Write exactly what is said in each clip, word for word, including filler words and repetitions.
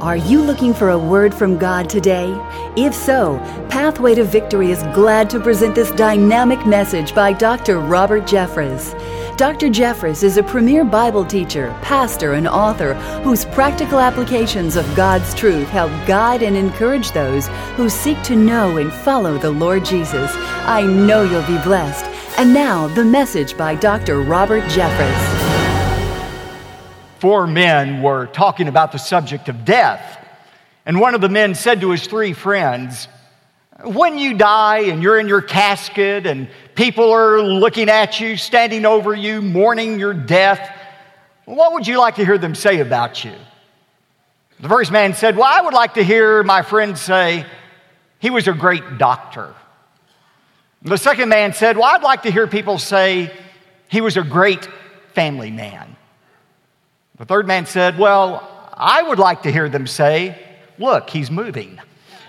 Are you looking for a word from God today? If so, Pathway to Victory is glad to present this dynamic message by Doctor Robert Jeffress. Doctor Jeffress is a premier Bible teacher, pastor, and author whose practical applications of God's truth help guide and encourage those who seek to know and follow the Lord Jesus. I know you'll be blessed. And now, the message by Doctor Robert Jeffress. Four men were talking about the subject of death. And one of the men said to his three friends, when you die and you're in your casket and people are looking at you, standing over you, mourning your death, what would you like to hear them say about you? The first man said, well, I would like to hear my friend say, he was a great doctor. The second man said, well, I'd like to hear people say, he was a great family man. The third man said, well, I would like to hear them say, look, he's moving.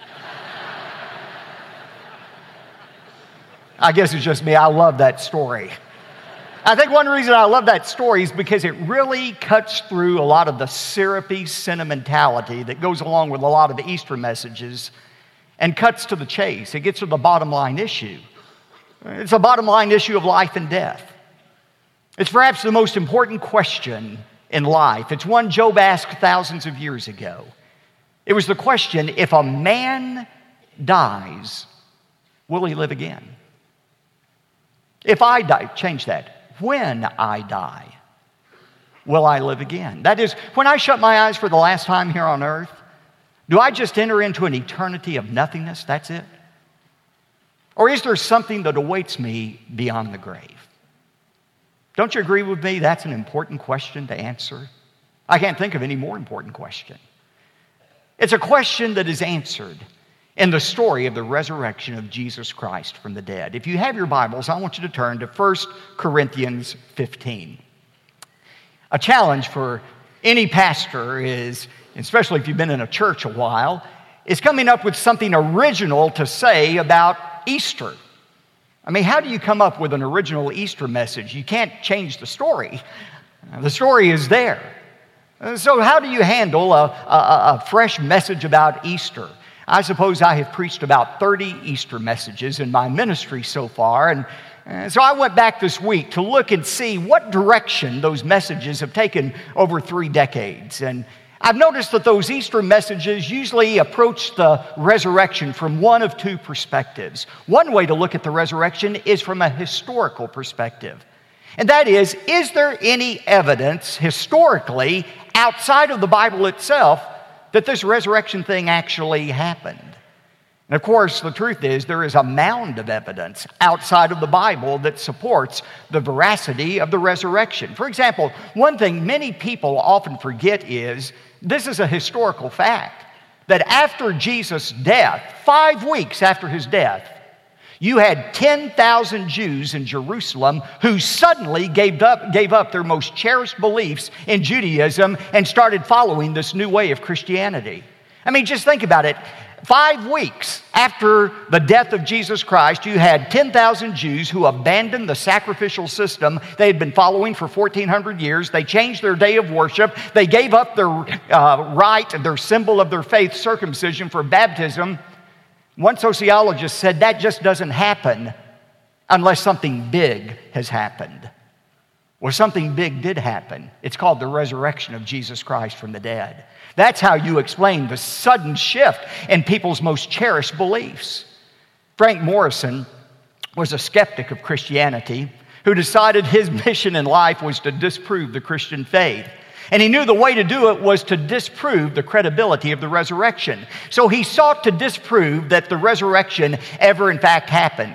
I guess it's just me. I love that story. I think one reason I love that story is because it really cuts through a lot of the syrupy sentimentality that goes along with a lot of the Easter messages and cuts to the chase. It gets to the bottom line issue. It's a bottom line issue of life and death. It's perhaps the most important question in life. It's one Job asked thousands of years ago. It was the question, if a man dies, will he live again? If I die, change that. When I die, will I live again? That is, when I shut my eyes for the last time here on earth, do I just enter into an eternity of nothingness? That's it? Or is there something that awaits me beyond the grave? Don't you agree with me? That's an important question to answer. I can't think of any more important question. It's a question that is answered in the story of the resurrection of Jesus Christ from the dead. If you have your Bibles, I want you to turn to First Corinthians fifteen. A challenge for any pastor is, especially if you've been in a church a while, is coming up with something original to say about Easter. I mean, how do you come up with an original Easter message? You can't change the story. The story is there. So how do you handle a, a, a fresh message about Easter? I suppose I have preached about thirty Easter messages in my ministry so far, and uh, so I went back this week to look and see what direction those messages have taken over three decades. And I've noticed that those Easter messages usually approach the resurrection from one of two perspectives. One way to look at the resurrection is from a historical perspective. And that is, is there any evidence historically outside of the Bible itself that this resurrection thing actually happened? And of course, the truth is there is a mound of evidence outside of the Bible that supports the veracity of the resurrection. For example, one thing many people often forget is, this is a historical fact, that after Jesus' death, five weeks after his death, you had ten thousand Jews in Jerusalem who suddenly gave up, gave up their most cherished beliefs in Judaism and started following this new way of Christianity. I mean, just think about it. Five weeks after the death of Jesus Christ, you had ten thousand Jews who abandoned the sacrificial system they had been following for fourteen hundred years. They changed their day of worship. They gave up their uh, rite, their symbol of their faith, circumcision, for baptism. One sociologist said that just doesn't happen unless something big has happened. Well, something big did happen. It's called the resurrection of Jesus Christ from the dead. That's how you explain the sudden shift in people's most cherished beliefs. Frank Morrison was a skeptic of Christianity who decided his mission in life was to disprove the Christian faith. And he knew the way to do it was to disprove the credibility of the resurrection. So he sought to disprove that the resurrection ever in fact happened.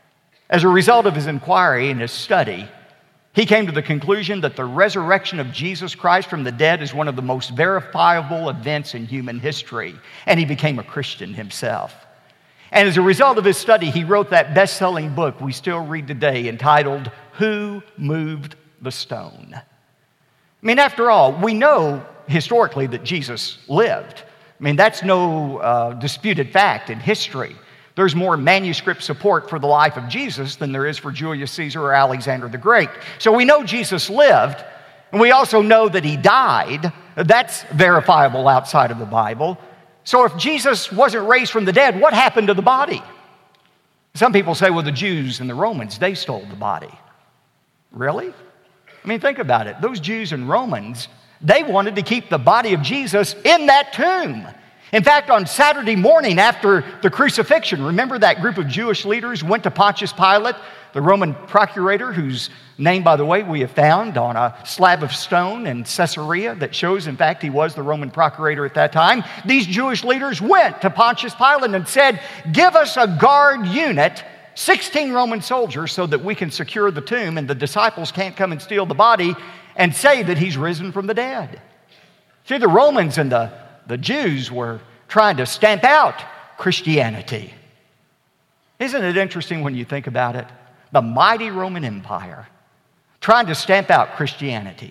As a result of his inquiry and his study, he came to the conclusion that the resurrection of Jesus Christ from the dead is one of the most verifiable events in human history. And he became a Christian himself. And as a result of his study, he wrote that best-selling book we still read today entitled, Who Moved the Stone? I mean, after all, we know historically that Jesus lived. I mean, that's no uh, disputed fact in history. There's more manuscript support for the life of Jesus than there is for Julius Caesar or Alexander the Great. So we know Jesus lived, and we also know that he died, That's verifiable outside of the Bible. So if Jesus wasn't raised from the dead, what happened to the body? Some people say, well, the Jews and the Romans, they stole the body. Really? I mean, think about it. Those Jews and Romans, they wanted to keep the body of Jesus in that tomb. In fact, on Saturday morning after the crucifixion, remember that group of Jewish leaders went to Pontius Pilate, the Roman procurator, whose name, by the way, we have found on a slab of stone in Caesarea that shows, in fact, he was the Roman procurator at that time. These Jewish leaders went to Pontius Pilate and said, give us a guard unit, sixteen Roman soldiers, so that we can secure the tomb and the disciples can't come and steal the body and say that he's risen from the dead. See, the Romans and the, the Jews were trying to stamp out Christianity. Isn't it interesting when you think about it? The mighty Roman Empire trying to stamp out Christianity.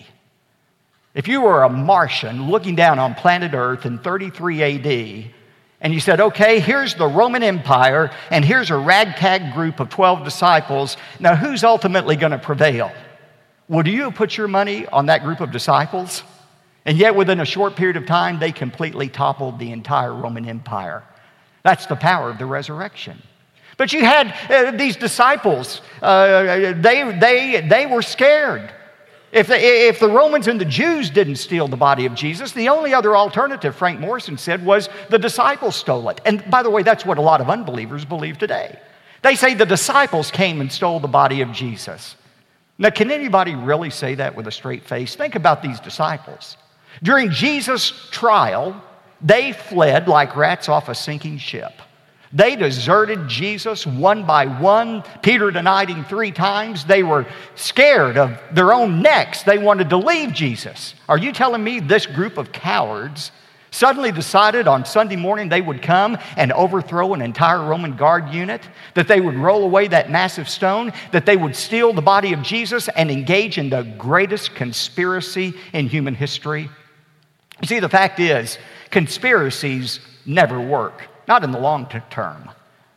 If you were a Martian looking down on planet Earth in thirty-three A D, and you said, okay, here's the Roman Empire, and here's a ragtag group of twelve disciples, now who's ultimately going to prevail? Would you put your money on that group of disciples? And yet within a short period of time, they completely toppled the entire Roman Empire. That's the power of the resurrection. But you had uh, these disciples, uh, they, they, they were scared. If the, if the Romans and the Jews didn't steal the body of Jesus, the only other alternative, Frank Morrison said, was the disciples stole it. And by the way, that's what a lot of unbelievers believe today. They say the disciples came and stole the body of Jesus. Now, can anybody really say that with a straight face? Think about these disciples. During Jesus' trial, they fled like rats off a sinking ship. They deserted Jesus one by one. Peter denied him three times. They were scared of their own necks. They wanted to leave Jesus. Are you telling me this group of cowards suddenly decided on Sunday morning they would come and overthrow an entire Roman guard unit, that they would roll away that massive stone, that they would steal the body of Jesus and engage in the greatest conspiracy in human history? You see, the fact is, conspiracies never work. Not in the long term.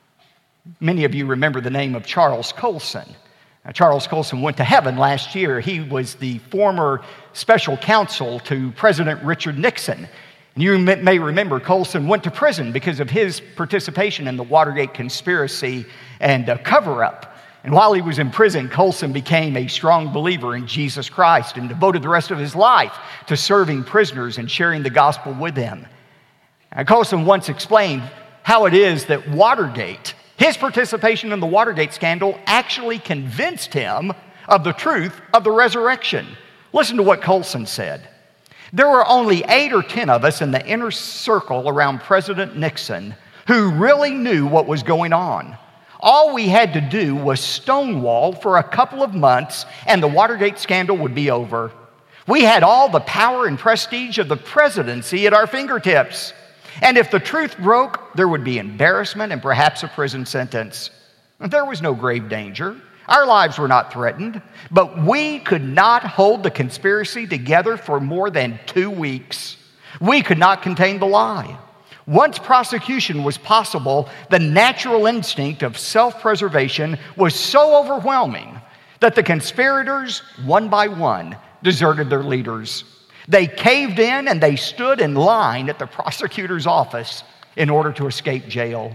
Many of you remember the name of Charles Colson. Now, Charles Colson went to heaven last year. He was the former special counsel to President Richard Nixon. And you may remember Colson went to prison because of his participation in the Watergate conspiracy and uh, cover-up. And while he was in prison, Colson became a strong believer in Jesus Christ and devoted the rest of his life to serving prisoners and sharing the gospel with them. Now, Colson once explained how it is that Watergate, his participation in the Watergate scandal, actually convinced him of the truth of the resurrection. Listen to what Colson said. There were only eight or ten of us in the inner circle around President Nixon who really knew what was going on. All we had to do was stonewall for a couple of months and the Watergate scandal would be over. We had all the power and prestige of the presidency at our fingertips. And if the truth broke, there would be embarrassment and perhaps a prison sentence. There was no grave danger. Our lives were not threatened, but we could not hold the conspiracy together for more than two weeks. We could not contain the lie. Once prosecution was possible, the natural instinct of self-preservation was so overwhelming that the conspirators, one by one, deserted their leaders. They caved in and they stood in line at the prosecutor's office in order to escape jail.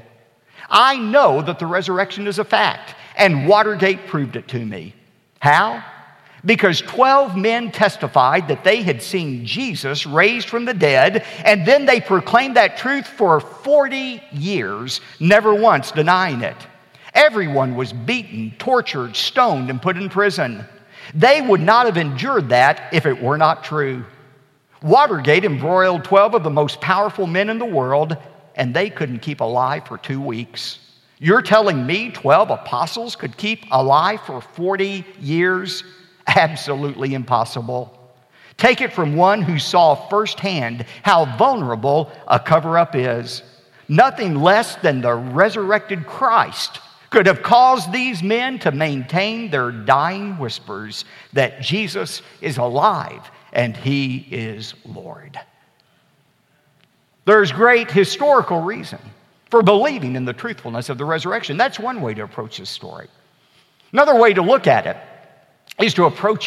I know that the resurrection is a fact, and Watergate proved it to me. How? Because twelve men testified that they had seen Jesus raised from the dead, and then they proclaimed that truth for forty years, never once denying it. Everyone was beaten, tortured, stoned, and put in prison. They would not have endured that if it were not true. Watergate embroiled twelve of the most powerful men in the world, and they couldn't keep alive for two weeks. You're telling me twelve apostles could keep alive for forty years? Absolutely impossible. Take it from one who saw firsthand how vulnerable a cover-up is. Nothing less than the resurrected Christ could have caused these men to maintain their dying whispers that Jesus is alive and He is Lord. There's great historical reason for believing in the truthfulness of the resurrection. That's one way to approach this story. Another way to look at it is to approach it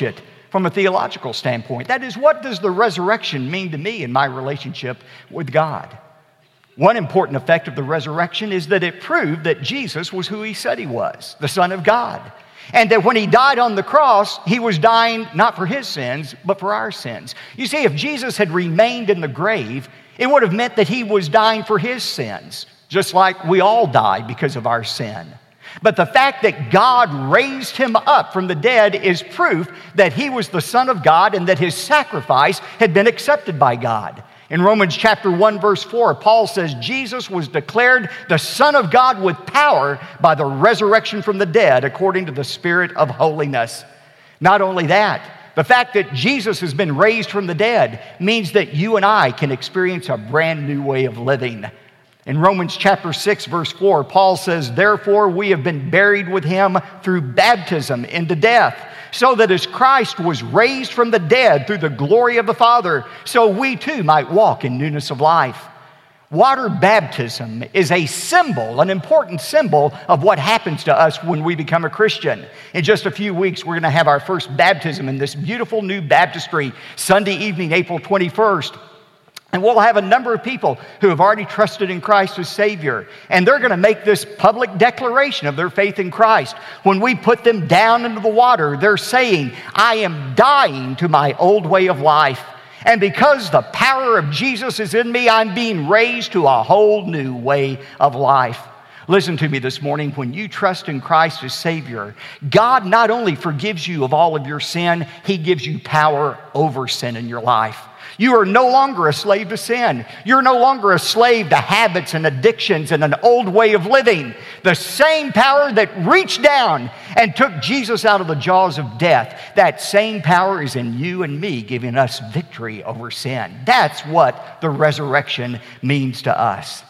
from a theological standpoint. That is, what does the resurrection mean to me in my relationship with God? One important effect of the resurrection is that it proved that Jesus was who he said he was, the Son of God. And that when he died on the cross, he was dying not for his sins, but for our sins. You see, if Jesus had remained in the grave, it would have meant that he was dying for his sins, just like we all die because of our sin. But the fact that God raised him up from the dead is proof that he was the Son of God and that his sacrifice had been accepted by God. In Romans chapter one, verse four, Paul says Jesus was declared the Son of God with power by the resurrection from the dead according to the Spirit of holiness. Not only that, the fact that Jesus has been raised from the dead means that you and I can experience a brand new way of living. In Romans chapter six, verse four, Paul says, therefore we have been buried with him through baptism into death, so that as Christ was raised from the dead through the glory of the Father, so we too might walk in newness of life. Water baptism is a symbol, an important symbol of what happens to us when we become a Christian. In just a few weeks, we're going to have our first baptism in this beautiful new baptistry, Sunday evening, April twenty-first. And we'll have a number of people who have already trusted in Christ as Savior. And they're going to make this public declaration of their faith in Christ. When we put them down into the water, they're saying, I am dying to my old way of life. And because the power of Jesus is in me, I'm being raised to a whole new way of life. Listen to me this morning. When you trust in Christ as Savior, God not only forgives you of all of your sin, He gives you power over sin in your life. You are no longer a slave to sin. You're no longer a slave to habits and addictions and an old way of living. The same power that reached down and took Jesus out of the jaws of death, that same power is in you and me, giving us victory over sin. That's what the resurrection means to us.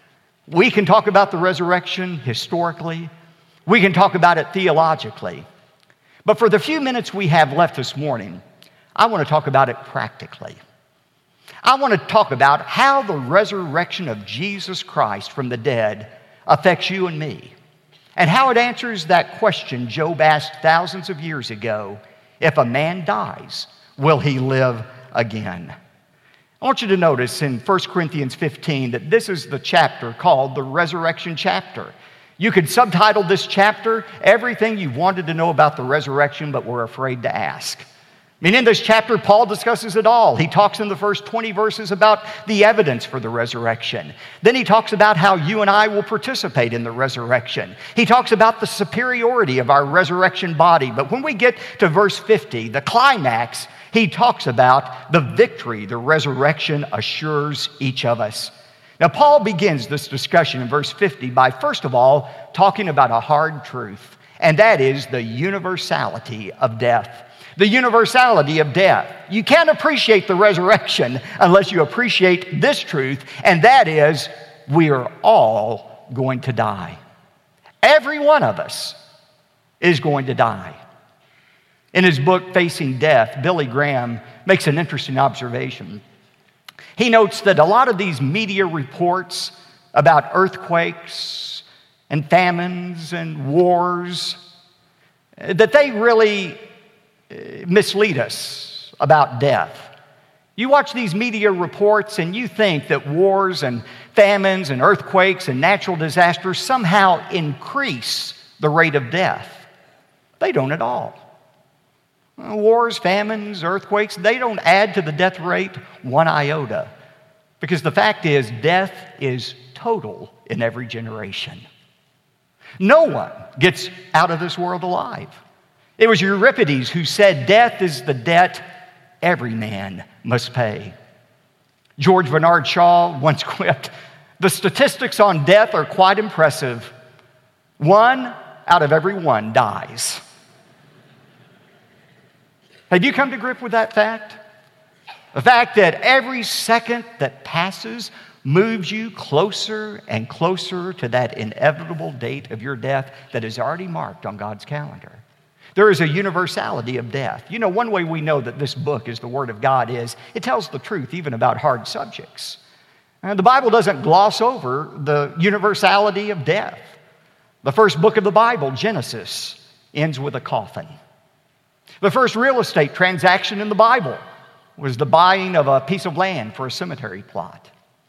We can talk about the resurrection historically. We can talk about it theologically. But for the few minutes we have left this morning, I want to talk about it practically. I want to talk about how the resurrection of Jesus Christ from the dead affects you and me, and how it answers that question Job asked thousands of years ago, if a man dies, will he live again? I want you to notice in First Corinthians fifteen that this is the chapter called the resurrection chapter. You could subtitle this chapter, Everything You've Wanted to Know About the Resurrection But Were Afraid to Ask. I mean, in this chapter, Paul discusses it all. He talks in the first twenty verses about the evidence for the resurrection. Then he talks about how you and I will participate in the resurrection. He talks about the superiority of our resurrection body. But when we get to verse fifty, the climax, he talks about the victory the resurrection assures each of us. Now, Paul begins this discussion in verse fifty by, first of all, talking about a hard truth, and that is the universality of death. The universality of death. You can't appreciate the resurrection unless you appreciate this truth, and that is, we are all going to die. Every one of us is going to die. In his book, Facing Death, Billy Graham makes an interesting observation. He notes that a lot of these media reports about earthquakes and famines and wars, that they really mislead us about death. You watch these media reports and you think that wars and famines and earthquakes and natural disasters somehow increase the rate of death. They don't at all. Wars, famines, earthquakes, they don't add to the death rate one iota. Because the fact is, death is total in every generation. No one gets out of this world alive. It was Euripides who said, death is the debt every man must pay. George Bernard Shaw once quipped, the statistics on death are quite impressive. One out of every one dies. Have you come to grip with that fact? The fact that every second that passes moves you closer and closer to that inevitable date of your death that is already marked on God's calendar. There is a universality of death. You know, one way we know that this book is the Word of God is it tells the truth even about hard subjects. And the Bible doesn't gloss over the universality of death. The first book of the Bible, Genesis, ends with a coffin. The first real estate transaction in the Bible was the buying of a piece of land for a cemetery plot.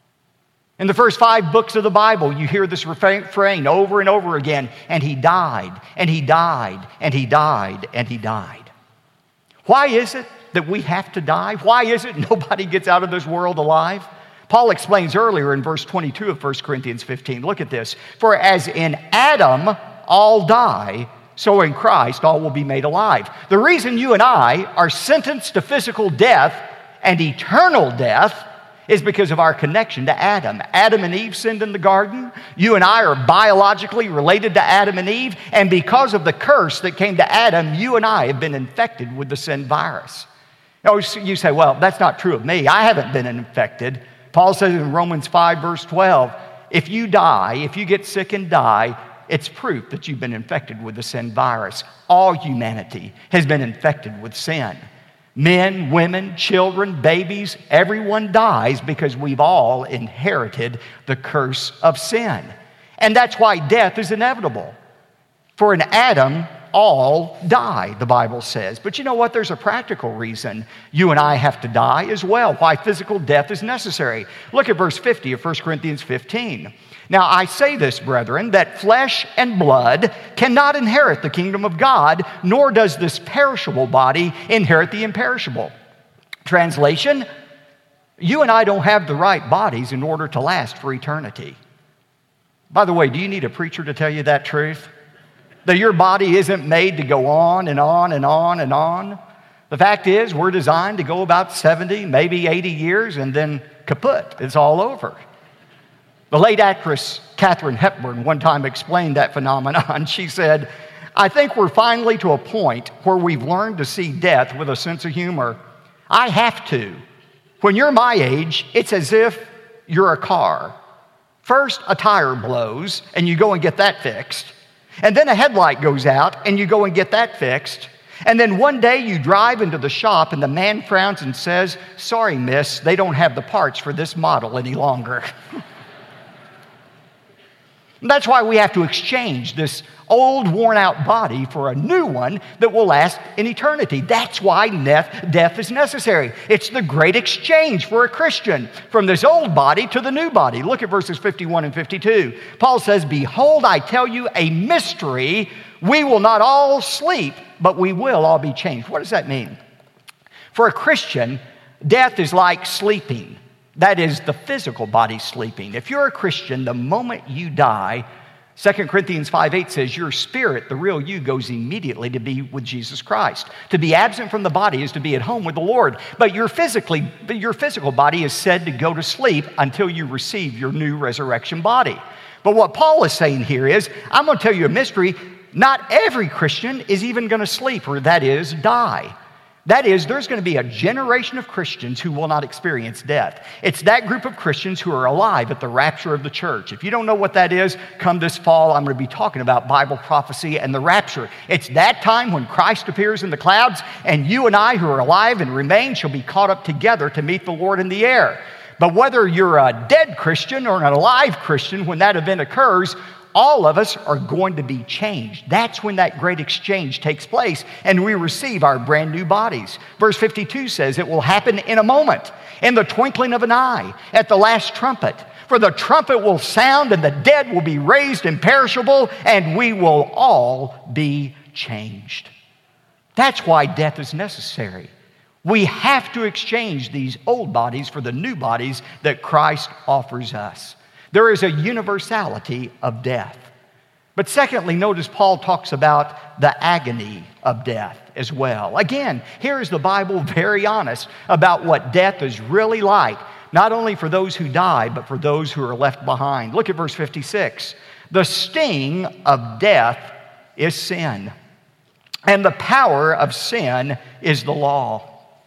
In the first five books of the Bible, you hear this refrain over and over again, and he died, and he died, and he died, and he died. Why is it that we have to die? Why is it nobody gets out of this world alive? Paul explains earlier in verse twenty-two of First Corinthians fifteen. Look at this. For as in Adam all die, so in Christ all will be made alive. The reason you and I are sentenced to physical death and eternal death is because of our connection to Adam. Adam and Eve sinned in the garden. You and I are biologically related to Adam and Eve. And because of the curse that came to Adam, you and I have been infected with the sin virus. Now, you say, well, that's not true of me. I haven't been infected. Paul says in Romans five, verse twelve, if you die, if you get sick and die, it's proof that you've been infected with the sin virus. All humanity has been infected with sin. Men, women, children, babies, everyone dies because we've all inherited the curse of sin. And that's why death is inevitable. For in Adam, all die, the Bible says. But you know what? There's a practical reason you and I have to die as well, why physical death is necessary. Look at verse fifty of First Corinthians fifteen. Now I say this, brethren, that flesh and blood cannot inherit the kingdom of God, nor does this perishable body inherit the imperishable. Translation, you and I don't have the right bodies in order to last for eternity. By the way, do you need a preacher to tell you that truth? That your body isn't made to go on and on and on and on. The fact is, we're designed to go about seventy, maybe eighty years, and then kaput, it's all over. The late actress Katharine Hepburn one time explained that phenomenon. She said, I think we're finally to a point where we've learned to see death with a sense of humor. I have to. When you're my age, it's as if you're a car. First, a tire blows, and you go and get that fixed. And then a headlight goes out, and you go and get that fixed. And then one day you drive into the shop, and the man frowns and says, sorry, miss, they don't have the parts for this model any longer. That's why we have to exchange this old, worn-out body for a new one that will last in eternity. That's why death, death is necessary. It's the great exchange for a Christian, from this old body to the new body. Look at verses fifty-one and fifty-two. Paul says, behold, I tell you a mystery. We will not all sleep, but we will all be changed. What does that mean? For a Christian, death is like sleeping. That is the physical body sleeping. If you're a Christian, the moment you die, Second Corinthians five eight says, your spirit, the real you, goes immediately to be with Jesus Christ. To be absent from the body is to be at home with the Lord. But your physically, your physical body is said to go to sleep until you receive your new resurrection body. But what Paul is saying here is, I'm going to tell you a mystery. Not every Christian is even going to sleep, or that is, die. That is, there's going to be a generation of Christians who will not experience death. It's that group of Christians who are alive at the rapture of the church. If you don't know what that is, come this fall, I'm going to be talking about Bible prophecy and the rapture. It's that time when Christ appears in the clouds, and you and I who are alive and remain shall be caught up together to meet the Lord in the air. But whether you're a dead Christian or an alive Christian, when that event occurs, all of us are going to be changed. That's when that great exchange takes place, and we receive our brand new bodies. Verse fifty-two says it will happen in a moment, in the twinkling of an eye, at the last trumpet. For the trumpet will sound, and the dead will be raised imperishable, and we will all be changed. That's why death is necessary. We have to exchange these old bodies for the new bodies that Christ offers us. There is a universality of death. But secondly, notice Paul talks about the agony of death as well. Again, here is the Bible very honest about what death is really like, not only for those who die, but for those who are left behind. Look at verse fifty-six. The sting of death is sin, and the power of sin is the law.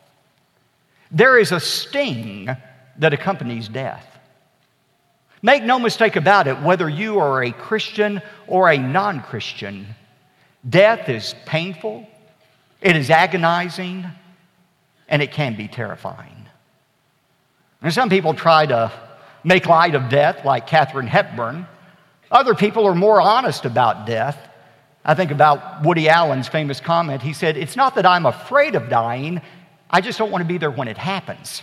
There is a sting that accompanies death. Make no mistake about it, whether you are a Christian or a non-Christian, death is painful, it is agonizing, and it can be terrifying. And some people try to make light of death, like Katharine Hepburn. Other people are more honest about death. I think about Woody Allen's famous comment. He said, "It's not that I'm afraid of dying, I just don't want to be there when it happens."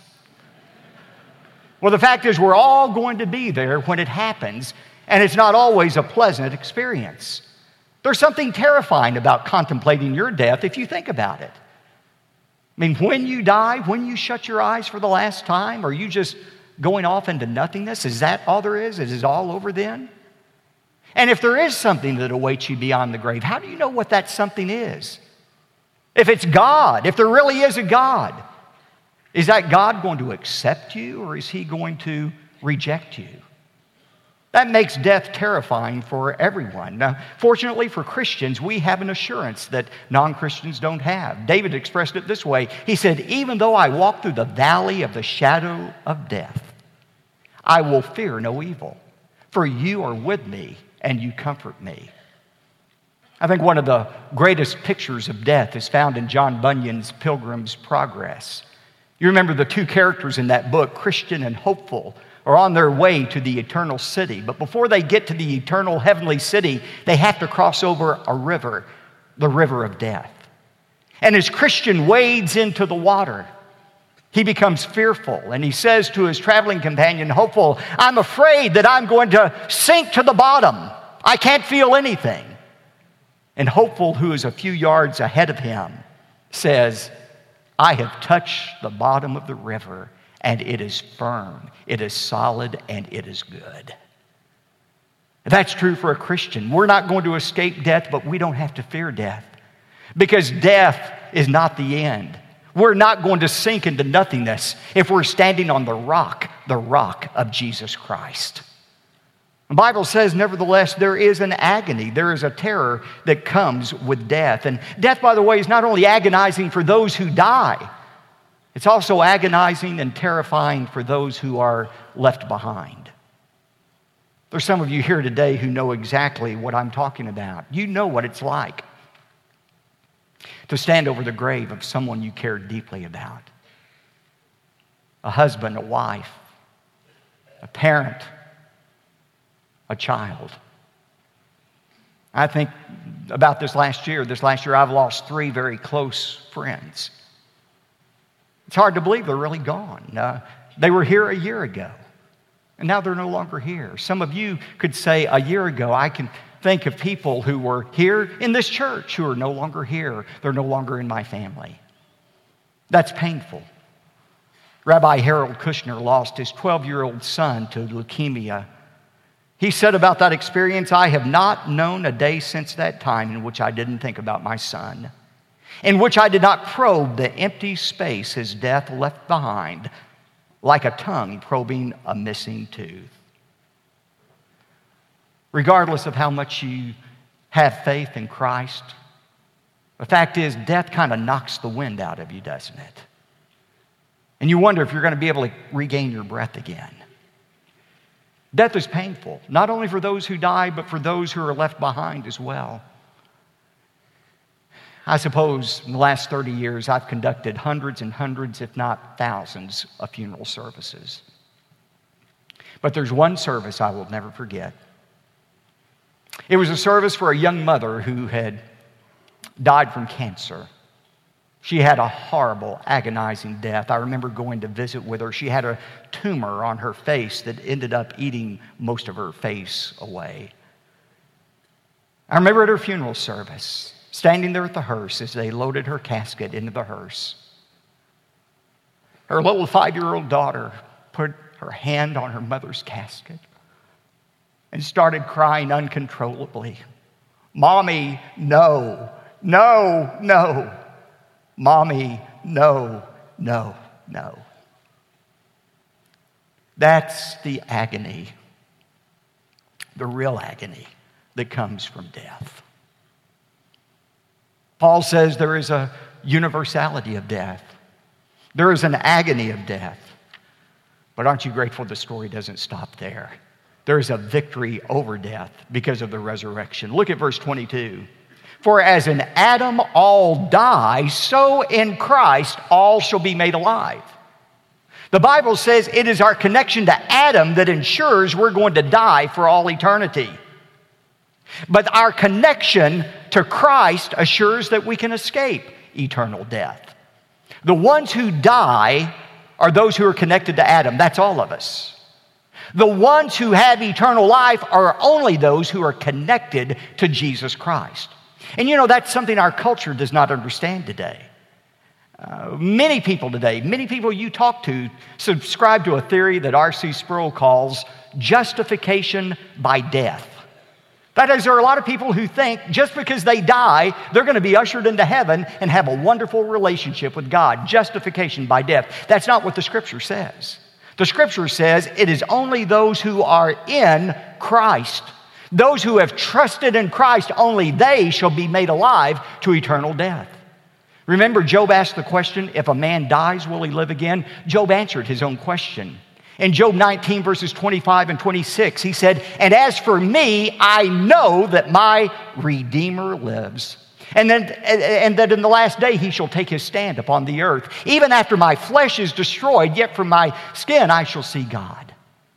Well, the fact is we're all going to be there when it happens, and it's not always a pleasant experience. There's something terrifying about contemplating your death if you think about it. I mean, when you die, when you shut your eyes for the last time, are you just going off into nothingness? Is that all there is? Is it all over then? And if there is something that awaits you beyond the grave, how do you know what that something is? If it's God, if there really is a God, is that God going to accept you or is he going to reject you? That makes death terrifying for everyone. Now, fortunately for Christians, we have an assurance that non-Christians don't have. David expressed it this way. He said, "Even though I walk through the valley of the shadow of death, I will fear no evil, for you are with me and you comfort me." I think one of the greatest pictures of death is found in John Bunyan's Pilgrim's Progress. You remember the two characters in that book, Christian and Hopeful, are on their way to the eternal city. But before they get to the eternal heavenly city, they have to cross over a river, the river of death. And as Christian wades into the water, he becomes fearful, and he says to his traveling companion, Hopeful, "I'm afraid that I'm going to sink to the bottom. I can't feel anything." And Hopeful, who is a few yards ahead of him, says, "I have touched the bottom of the river, and it is firm, it is solid, and it is good." That's true for a Christian. We're not going to escape death, but we don't have to fear death, because death is not the end. We're not going to sink into nothingness if we're standing on the rock, the rock of Jesus Christ. The Bible says, nevertheless, there is an agony. There is a terror that comes with death. And death, by the way, is not only agonizing for those who die, it's also agonizing and terrifying for those who are left behind. There's some of you here today who know exactly what I'm talking about. You know what it's like to stand over the grave of someone you care deeply about. A husband, a wife, a parent, a child. I think about this last year. This last year I've lost three very close friends. It's hard to believe they're really gone. Uh, they were here a year ago, and now they're no longer here. Some of you could say a year ago, I can think of people who were here in this church who are no longer here. They're no longer in my family. That's painful. Rabbi Harold Kushner lost his twelve-year-old son to leukemia. He said about that experience, "I have not known a day since that time in which I didn't think about my son, in which I did not probe the empty space his death left behind, like a tongue probing a missing tooth." Regardless of how much you have faith in Christ, the fact is death kind of knocks the wind out of you, doesn't it? And you wonder if you're going to be able to regain your breath again. Death is painful, not only for those who die, but for those who are left behind as well. I suppose in the last thirty years, I've conducted hundreds and hundreds, if not thousands, of funeral services. But there's one service I will never forget. It was a service for a young mother who had died from cancer. She had a horrible, agonizing death. I remember going to visit with her. She had a tumor on her face that ended up eating most of her face away. I remember at her funeral service, standing there at the hearse as they loaded her casket into the hearse. Her little five-year-old daughter put her hand on her mother's casket and started crying uncontrollably. "Mommy, no, no, no. Mommy, no, no, no." That's the agony, the real agony that comes from death. Paul says there is a universality of death. There is an agony of death. But aren't you grateful the story doesn't stop there? There is a victory over death because of the resurrection. Look at verse twenty-two. "For as in Adam all die, so in Christ all shall be made alive." The Bible says it is our connection to Adam that ensures we're going to die for all eternity. But our connection to Christ assures that we can escape eternal death. The ones who die are those who are connected to Adam. That's all of us. The ones who have eternal life are only those who are connected to Jesus Christ. And you know, that's something our culture does not understand today. Uh, many people today, many people you talk to, subscribe to a theory that R C Sproul calls justification by death. That is, there are a lot of people who think just because they die, they're going to be ushered into heaven and have a wonderful relationship with God. Justification by death. That's not what the Scripture says. The Scripture says it is only those who are in Christ. Those who have trusted in Christ, only they shall be made alive to eternal death. Remember, Job asked the question, if a man dies, will he live again? Job answered his own question. In Job nineteen, verses twenty-five and twenty-six, he said, and as for me, I know that my Redeemer lives. And then, and that in the last day he shall take his stand upon the earth. Even after my flesh is destroyed, yet from my skin I shall see God.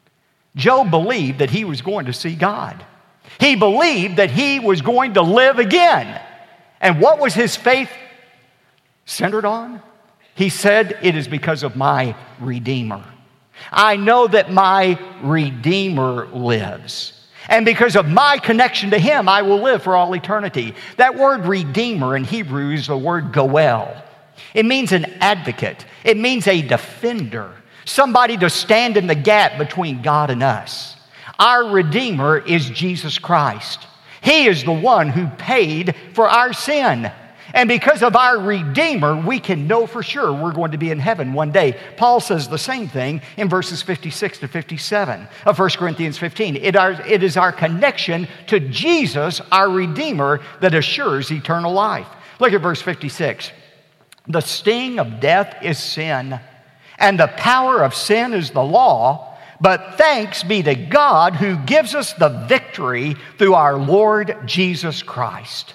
Job believed that he was going to see God. He believed that he was going to live again. And what was his faith centered on? He said, it is because of my Redeemer. I know that my Redeemer lives. And because of my connection to Him, I will live for all eternity. That word Redeemer in Hebrew is the word goel. It means an advocate. It means a defender. Somebody to stand in the gap between God and us. Our Redeemer is Jesus Christ. He is the one who paid for our sin. And because of our Redeemer, we can know for sure we're going to be in heaven one day. Paul says the same thing in verses fifty-six to fifty-seven of First Corinthians fifteen. It, are, it is our connection to Jesus, our Redeemer, that assures eternal life. Look at verse fifty-six. The sting of death is sin, and the power of sin is the law. But thanks be to God who gives us the victory through our Lord Jesus Christ.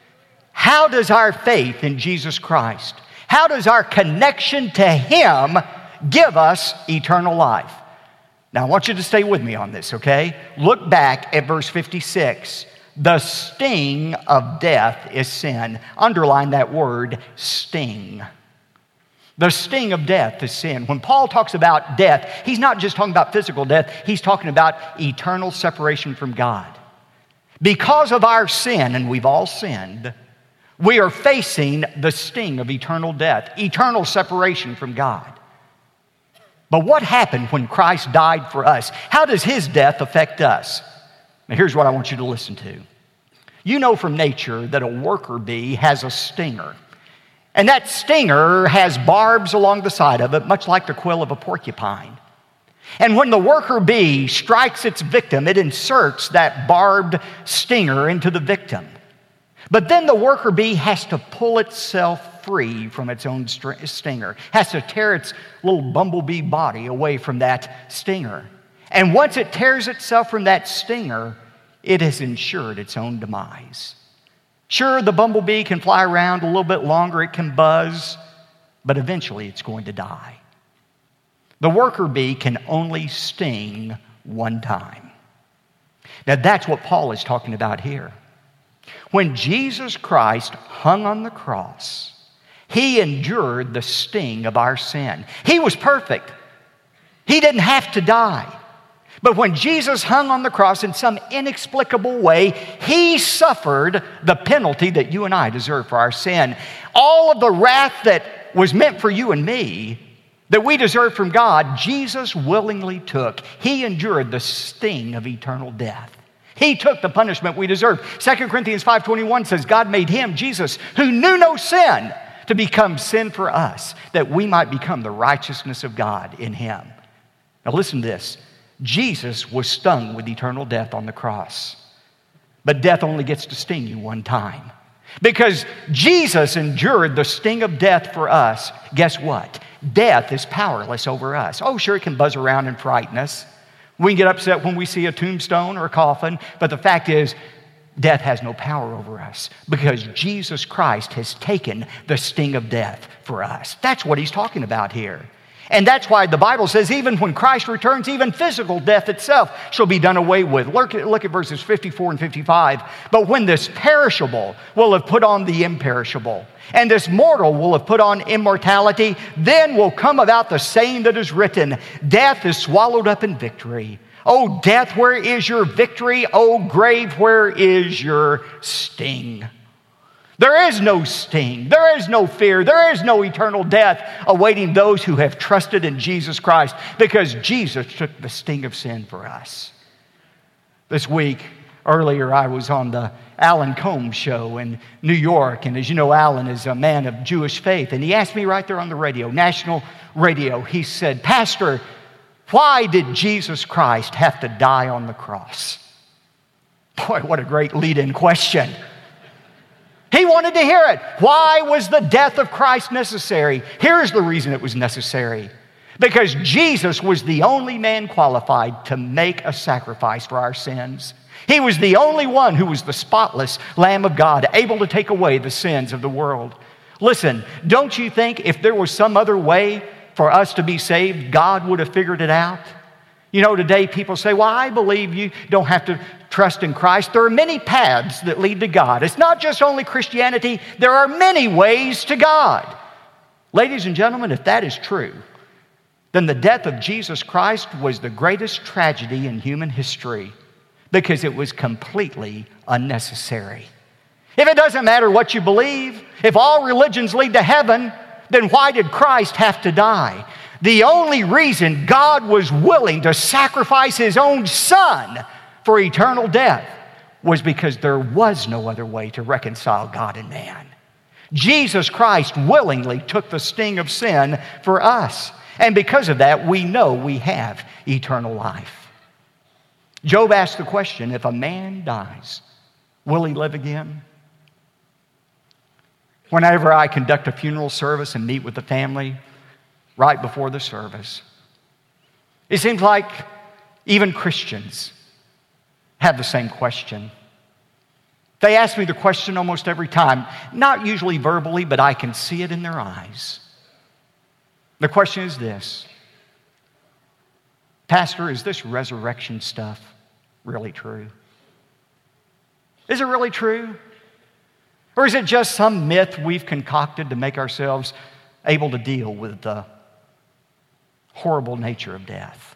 How does our faith in Jesus Christ, how does our connection to Him give us eternal life? Now, I want you to stay with me on this, okay? Look back at verse fifty-six. The sting of death is sin. Underline that word, sting. The sting of death is sin. When Paul talks about death, he's not just talking about physical death, he's talking about eternal separation from God. Because of our sin, and we've all sinned, we are facing the sting of eternal death, eternal separation from God. But what happened when Christ died for us? How does His death affect us? Now here's what I want you to listen to. You know from nature that a worker bee has a stinger. And that stinger has barbs along the side of it, much like the quill of a porcupine. And when the worker bee strikes its victim, it inserts that barbed stinger into the victim. But then the worker bee has to pull itself free from its own stinger, has to tear its little bumblebee body away from that stinger. And once it tears itself from that stinger, it has ensured its own demise. Sure, the bumblebee can fly around a little bit longer, it can buzz, but eventually it's going to die. The worker bee can only sting one time. Now that's what Paul is talking about here. When Jesus Christ hung on the cross, He endured the sting of our sin. He was perfect. He didn't have to die. But when Jesus hung on the cross in some inexplicable way, He suffered the penalty that you and I deserve for our sin. All of the wrath that was meant for you and me, that we deserve from God, Jesus willingly took. He endured the sting of eternal death. He took the punishment we deserve. Second Corinthians five twenty-one says, God made Him, Jesus, who knew no sin, to become sin for us, that we might become the righteousness of God in Him. Now listen to this. Jesus was stung with eternal death on the cross. But death only gets to sting you one time. Because Jesus endured the sting of death for us, guess what? Death is powerless over us. Oh, sure, it can buzz around and frighten us. We can get upset when we see a tombstone or a coffin, but the fact is, death has no power over us because Jesus Christ has taken the sting of death for us. That's what He's talking about here. And that's why the Bible says even when Christ returns, even physical death itself shall be done away with. Look at, look at verses fifty-four and fifty-five. But when this perishable will have put on the imperishable, and this mortal will have put on immortality, then will come about the saying that is written, death is swallowed up in victory. O death, where is your victory? O grave, where is your sting? There is no sting. There is no fear. There is no eternal death awaiting those who have trusted in Jesus Christ, because Jesus took the sting of sin for us. This week, earlier, I was on the Alan Combs show in New York, and as you know, Alan is a man of Jewish faith, and he asked me right there on the radio, national radio, he said, Pastor, why did Jesus Christ have to die on the cross? Boy, what a great lead-in question. He wanted to hear it. Why was the death of Christ necessary? Here's the reason it was necessary. Because Jesus was the only man qualified to make a sacrifice for our sins. He was the only one who was the spotless Lamb of God, able to take away the sins of the world. Listen, don't you think if there was some other way for us to be saved, God would have figured it out? You know, today people say, well, I believe you don't have to trust in Christ. There are many paths that lead to God. It's not just only Christianity. There are many ways to God. Ladies and gentlemen, if that is true, then the death of Jesus Christ was the greatest tragedy in human history, because it was completely unnecessary. If it doesn't matter what you believe, if all religions lead to heaven, then why did Christ have to die? The only reason God was willing to sacrifice His own Son for eternal death was because there was no other way to reconcile God and man. Jesus Christ willingly took the sting of sin for us. And because of that, we know we have eternal life. Job asked the question, if a man dies, will he live again? Whenever I conduct a funeral service and meet with the family right before the service, it seems like even Christians have the same question. They ask me the question almost every time, not usually verbally, but I can see it in their eyes. The question is this: Pastor, is this resurrection stuff really true? Is it really true? Or is it just some myth we've concocted to make ourselves able to deal with the horrible nature of death?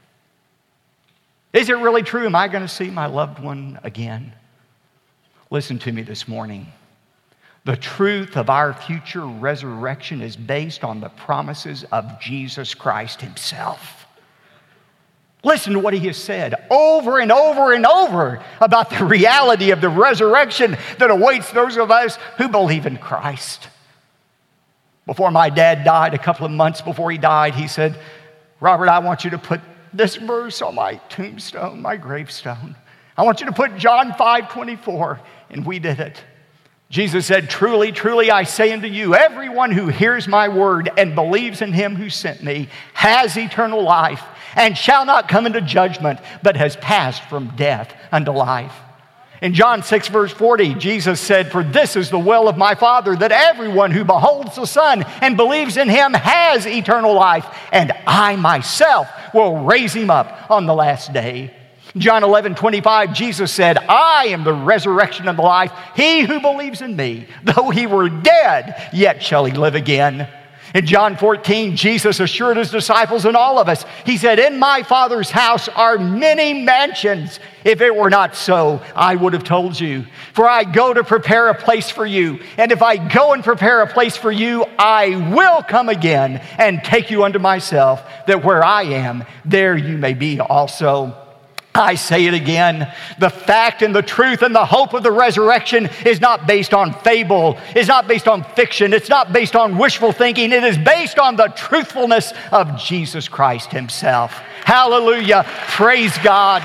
Is it really true? Am I going to see my loved one again? Listen to me this morning. The truth of our future resurrection is based on the promises of Jesus Christ Himself. Listen to what He has said over and over and over about the reality of the resurrection that awaits those of us who believe in Christ. Before my dad died, a couple of months before he died, he said, Robert, I want you to put this verse on my tombstone, my gravestone. I want you to put John five twenty-four, and we did it. Jesus said, truly, truly, I say unto you, everyone who hears my word and believes in Him who sent me has eternal life and shall not come into judgment, but has passed from death unto life. In John six, verse forty, Jesus said, for this is the will of my Father, that everyone who beholds the Son and believes in Him has eternal life, and I myself will raise him up on the last day. John eleven, twenty-five, Jesus said, I am the resurrection and the life. He who believes in me, though he were dead, yet shall he live again. In John fourteen, Jesus assured His disciples and all of us, He said, in my Father's house are many mansions. If it were not so, I would have told you. For I go to prepare a place for you. And if I go and prepare a place for you, I will come again and take you unto myself, that where I am, there you may be also. I say it again, the fact and the truth and the hope of the resurrection is not based on fable, it's not based on fiction, it's not based on wishful thinking, it is based on the truthfulness of Jesus Christ Himself. Hallelujah, praise God.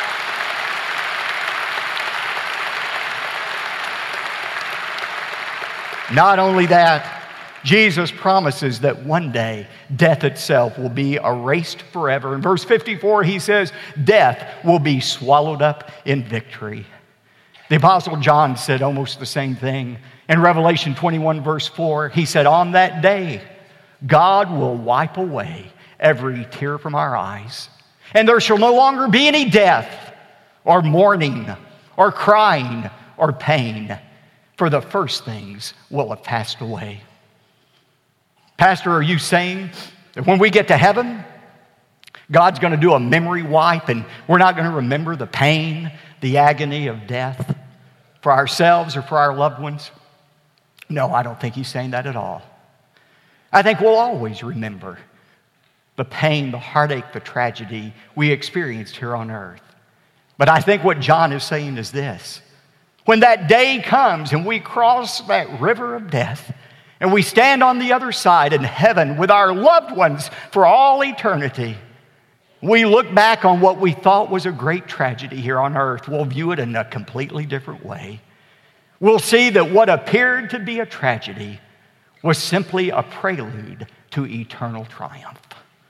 Not only that, Jesus promises that one day death itself will be erased forever. In verse fifty-four, He says, death will be swallowed up in victory. The Apostle John said almost the same thing. In Revelation twenty-one, verse four, he said, on that day, God will wipe away every tear from our eyes. And there shall no longer be any death, or mourning, or crying, or pain, for the first things will have passed away. Pastor, are you saying that when we get to heaven, God's going to do a memory wipe and we're not going to remember the pain, the agony of death for ourselves or for our loved ones? No, I don't think he's saying that at all. I think we'll always remember the pain, the heartache, the tragedy we experienced here on earth. But I think what John is saying is this: when that day comes and we cross that river of death and we stand on the other side in heaven with our loved ones for all eternity, we look back on what we thought was a great tragedy here on earth. We'll view it in a completely different way. We'll see that what appeared to be a tragedy was simply a prelude to eternal triumph.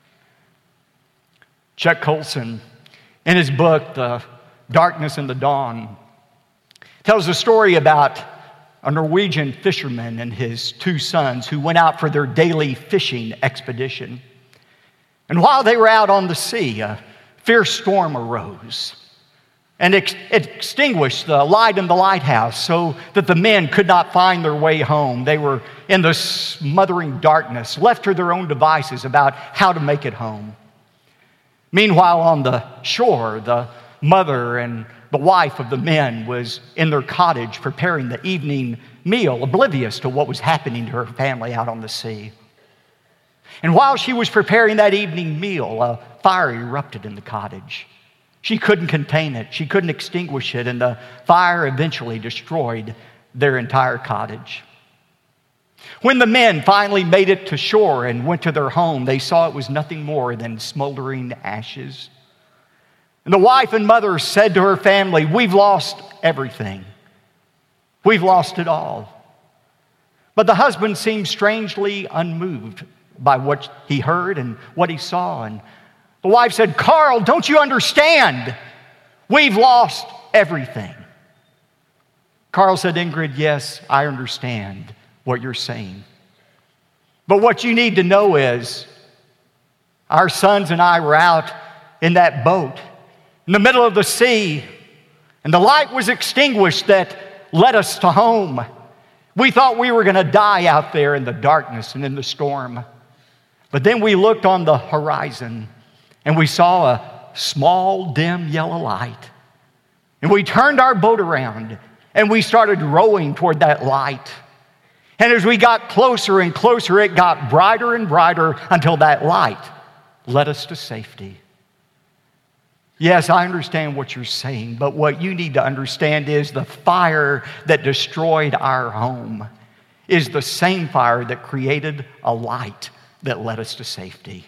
Chuck Colson, in his book, The Darkness and the Dawn, tells a story about a Norwegian fisherman and his two sons who went out for their daily fishing expedition. And while they were out on the sea, a fierce storm arose and ex- extinguished the light in the lighthouse so that the men could not find their way home. They were in the smothering darkness, left to their own devices about how to make it home. Meanwhile, on the shore, the mother and the wife of the men was in their cottage preparing the evening meal, oblivious to what was happening to her family out on the sea. And while she was preparing that evening meal, a fire erupted in the cottage. She couldn't contain it. She couldn't extinguish it, and the fire eventually destroyed their entire cottage. When the men finally made it to shore and went to their home, they saw it was nothing more than smoldering ashes. And the wife and mother said to her family, "We've lost everything. We've lost it all." But the husband seemed strangely unmoved by what he heard and what he saw. And the wife said, "Carl, don't you understand? We've lost everything." Carl said, "Ingrid, yes, I understand what you're saying. But what you need to know is our sons and I were out in that boat in the middle of the sea, and the light was extinguished that led us to home. We thought we were going to die out there in the darkness and in the storm. But then we looked on the horizon and we saw a small, dim yellow light. And we turned our boat around and we started rowing toward that light. And as we got closer and closer, it got brighter and brighter until that light led us to safety." Yes, I understand what you're saying, but what you need to understand is the fire that destroyed our home is the same fire that created a light that led us to safety.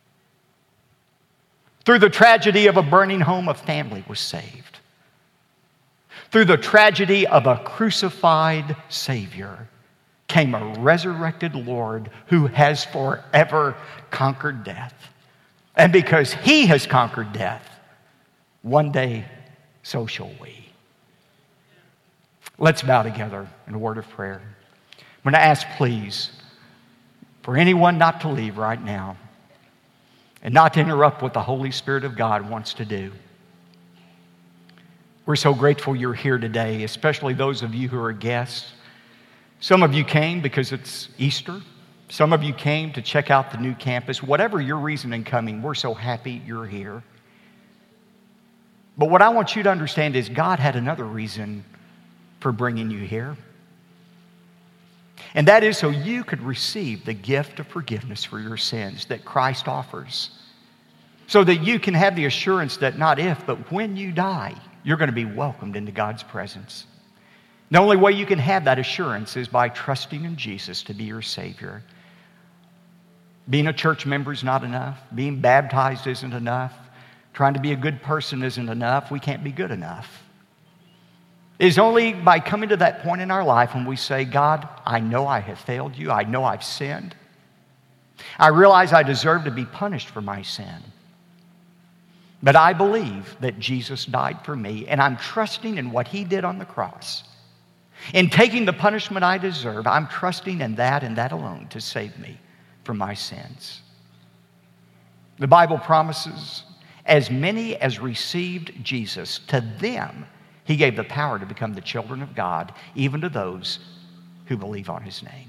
Through the tragedy of a burning home, a family was saved. Through the tragedy of a crucified Savior came a resurrected Lord who has forever conquered death. And because He has conquered death, one day, so shall we. Let's bow together in a word of prayer. I'm going to ask, please, for anyone not to leave right now and not to interrupt what the Holy Spirit of God wants to do. We're so grateful you're here today, especially those of you who are guests. Some of you came because it's Easter. Some of you came to check out the new campus. Whatever your reason in coming, we're so happy you're here. But what I want you to understand is God had another reason for bringing you here. And that is so you could receive the gift of forgiveness for your sins that Christ offers. So that you can have the assurance that not if, but when you die, you're going to be welcomed into God's presence. The only way you can have that assurance is by trusting in Jesus to be your Savior. Being a church member is not enough. Being baptized isn't enough. Trying to be a good person isn't enough. We can't be good enough. It's only by coming to that point in our life when we say, "God, I know I have failed you. I know I've sinned. I realize I deserve to be punished for my sin. But I believe that Jesus died for me, and I'm trusting in what He did on the cross. In taking the punishment I deserve, I'm trusting in that and that alone to save me from my sins." The Bible promises, as many as received Jesus, to them he gave the power to become the children of God, even to those who believe on his name.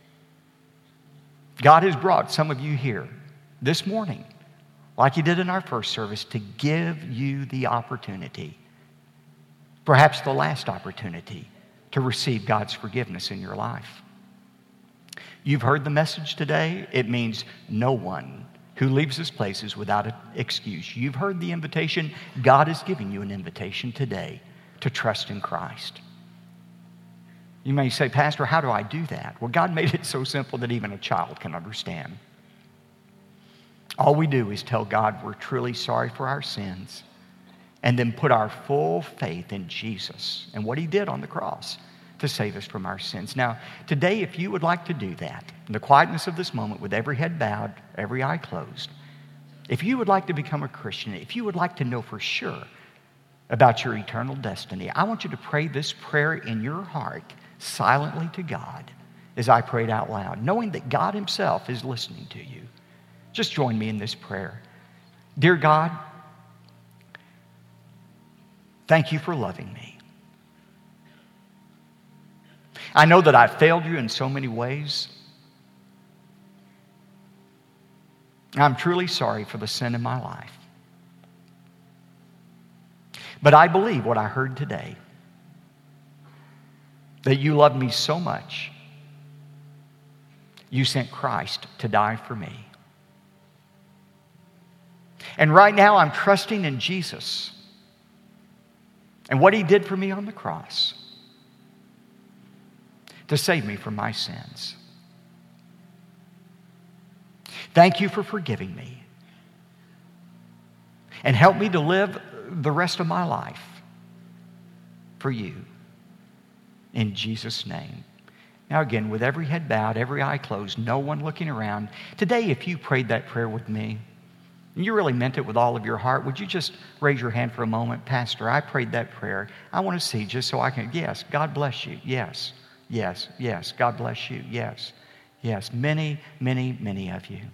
God has brought some of you here this morning, like he did in our first service, to give you the opportunity, perhaps the last opportunity, to receive God's forgiveness in your life. You've heard the message today. It means no one who leaves this place is without an excuse. You've heard the invitation. God is giving you an invitation today to trust in Christ. You may say, Pastor, how do I do that? Well, God made it so simple that even a child can understand. All we do is tell God we're truly sorry for our sins and then put our full faith in Jesus and what he did on the cross to save us from our sins. Now, today, if you would like to do that, in the quietness of this moment, with every head bowed, every eye closed, if you would like to become a Christian, if you would like to know for sure about your eternal destiny, I want you to pray this prayer in your heart silently to God as I pray it out loud, knowing that God himself is listening to you. Just join me in this prayer. Dear God, thank you for loving me. I know that I've failed you in so many ways. I'm truly sorry for the sin in my life. But I believe what I heard today, that you love me so much, you sent Christ to die for me. And right now I'm trusting in Jesus and what he did for me on the cross to save me from my sins. Thank you for forgiving me. And help me to live the rest of my life for you. In Jesus' name. Now again, with every head bowed, every eye closed, no one looking around, today if you prayed that prayer with me, and you really meant it with all of your heart, would you just raise your hand for a moment? Pastor, I prayed that prayer. I want to see just so I can, yes, God bless you. Yes, yes, yes, God bless you. Yes, yes, many, many, many of you.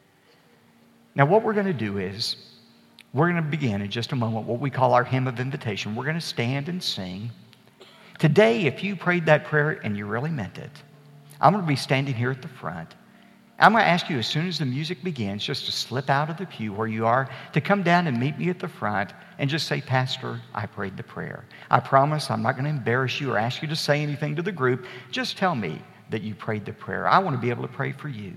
Now what we're going to do is, we're going to begin in just a moment what we call our hymn of invitation. We're going to stand and sing. Today, if you prayed that prayer and you really meant it, I'm going to be standing here at the front. I'm going to ask you as soon as the music begins just to slip out of the pew where you are, to come down and meet me at the front and just say, Pastor, I prayed the prayer. I promise I'm not going to embarrass you or ask you to say anything to the group. Just tell me that you prayed the prayer. I want to be able to pray for you.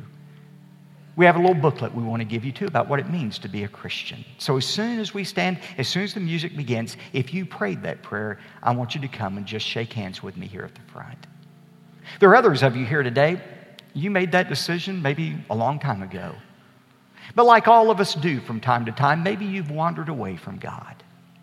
We have a little booklet we want to give you too about what it means to be a Christian. So as soon as we stand, as soon as the music begins, if you prayed that prayer, I want you to come and just shake hands with me here at the front. There are others of you here today. You made that decision maybe a long time ago. But like all of us do from time to time, maybe you've wandered away from God.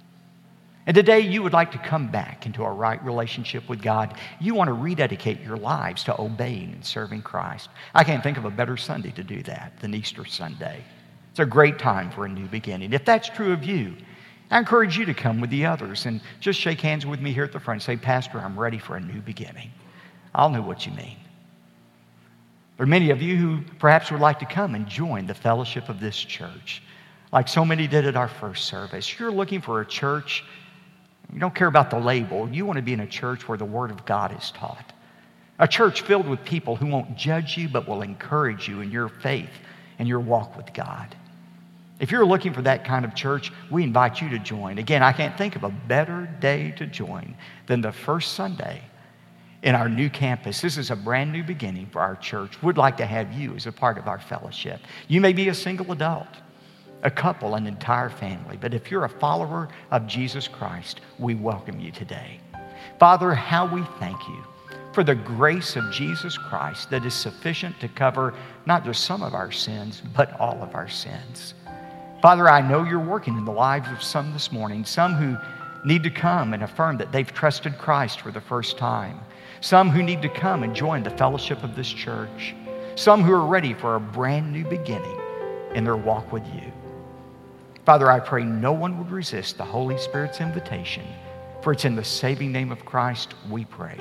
And today you would like to come back into a right relationship with God. You want to rededicate your lives to obeying and serving Christ. I can't think of a better Sunday to do that than Easter Sunday. It's a great time for a new beginning. If that's true of you, I encourage you to come with the others and just shake hands with me here at the front and say, Pastor, I'm ready for a new beginning. I'll know what you mean. There are many of you who perhaps would like to come and join the fellowship of this church, like so many did at our first service. You're looking for a church. You don't care about the label. You want to be in a church where the Word of God is taught. A church filled with people who won't judge you but will encourage you in your faith and your walk with God. If you're looking for that kind of church, we invite you to join. Again, I can't think of a better day to join than the first Sunday in our new campus. This is a brand new beginning for our church. We'd like to have you as a part of our fellowship. You may be a single adult, a couple, an entire family. But if you're a follower of Jesus Christ, we welcome you today. Father, how we thank you for the grace of Jesus Christ that is sufficient to cover not just some of our sins, but all of our sins. Father, I know you're working in the lives of some this morning, some who need to come and affirm that they've trusted Christ for the first time, some who need to come and join the fellowship of this church, some who are ready for a brand new beginning in their walk with you. Father, I pray no one would resist the Holy Spirit's invitation, for it's in the saving name of Christ we pray.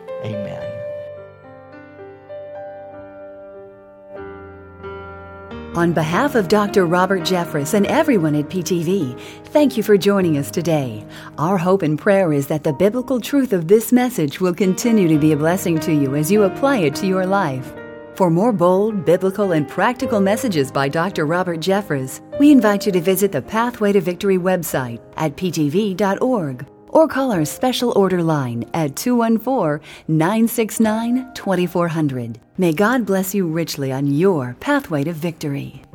Amen. On behalf of Doctor Robert Jeffress and everyone at P T V, thank you for joining us today. Our hope and prayer is that the biblical truth of this message will continue to be a blessing to you as you apply it to your life. For more bold, biblical, and practical messages by Doctor Robert Jeffress, we invite you to visit the Pathway to Victory website at p t v dot org or call our special order line at two one four, nine six nine, two four zero zero. May God bless you richly on your pathway to victory.